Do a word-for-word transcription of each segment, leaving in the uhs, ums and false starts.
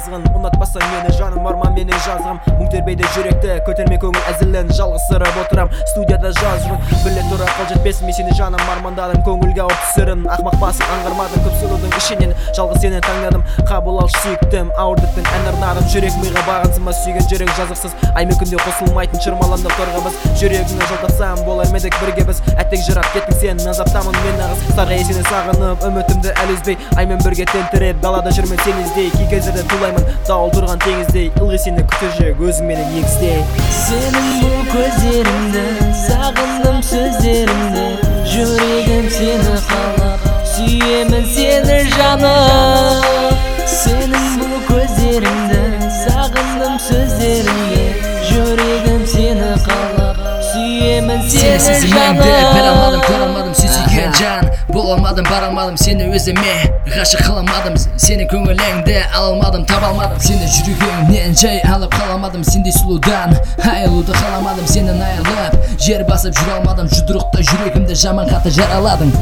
жазғын, ұнатпасаң мені жаным бар ма менің жазғым. Мұң тербейді жүректі, көтерме көңіл әзілін, жалғыз сырып отырам, студияда жазғын. Біле тұра қол жетпесін, мен сені жаным армандадым, көңілге ауып түсірін, ақмақ басын аңғармадым, көп сұлудың ішінен жалғыз сені таңдадым. Қабыл алшы сүйіктім, ауырдықпен ән арнадым, жүрек миға бағынсыма сүйген жүрек жазықсыз, аймен күнде қосылмайтын шырмаландық торға біз. Жүрегіңе жалтатсам болар медік бірге біз, әттек жырап кеттің сен, азаптамын мен нағыз. Сарға есені сағынып, үмітімді әлі үзбей, аймен бірге тентіреп, далада жүрмен сен іздей. Кей кездерде тулаймын, дауыл тұрған теңіздей, ылғи сені күтіп жүр өзің менен егіздей. Сенің бұл көздеріңді, сағындым сөздеріңді, жүрегім сені қалап, сүйемін сені жаным. Сенің бұл көздеріңді, сағындым сөздеріңді, жүрегім сені қалап, сүйемін сені жаным. Бір алмадым, көр алмадым, сен сүйген жан, бол алмадым, бар алмадым, сені өзіме ғашық қыламадым, сені көңіліңді ала алмадым, таба алмадым, сені жүрегімнен жай алып қала алмадым, сендей сұлудан айылуды қаламадым, сенен айырылып жер басып жүре алмадым, жұдырықта жүрегімді жаман қатты жараладың.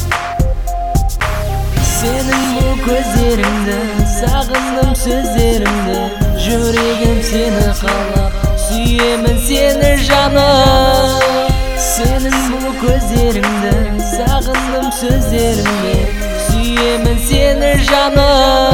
Сенің бұл көздеріңді, сағындым сөздеріңді, жүрегім сені қалап, сүйемін сені жаным. Сенің бұл көздеріңді, сағындым сөздеріңді, сүйемін сені жаным.